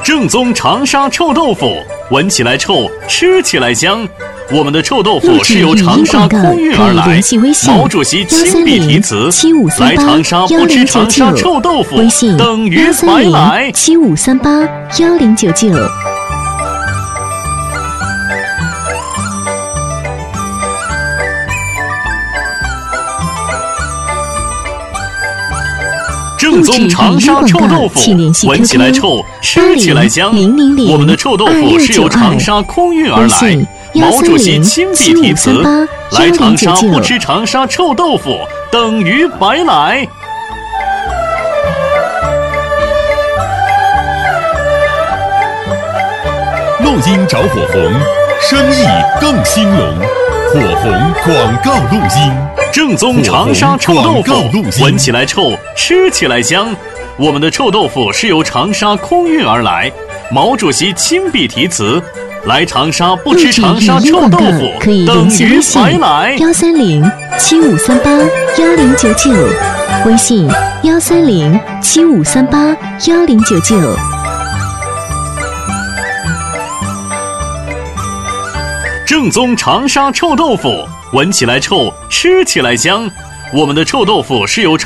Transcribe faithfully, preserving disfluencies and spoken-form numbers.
正宗长沙臭豆腐，闻起来臭，吃起来香。我们的臭豆腐是由长沙空运而来，毛主席亲笔题词：来长沙不吃长沙臭豆腐，等于白来。 七五三八幺零九九。 正宗长沙臭豆腐，闻起来臭，吃起来香。我们的臭豆腐是由长沙空运而来，毛主席亲笔题词：来长沙不吃长沙臭豆腐，等于白来。 录音找火红，生意更兴隆。火红广告录音。 正宗长沙臭豆腐，闻起来臭，吃起来香。我们的臭豆腐是由长沙空运而来，毛主席亲笔题词：来长沙不吃长沙臭豆腐，等于白来。 幺三零七五三八幺零九九，微信幺三零七五三八幺零九九。 正宗长沙臭豆腐，闻起来臭，吃起来香。我们的臭豆腐是由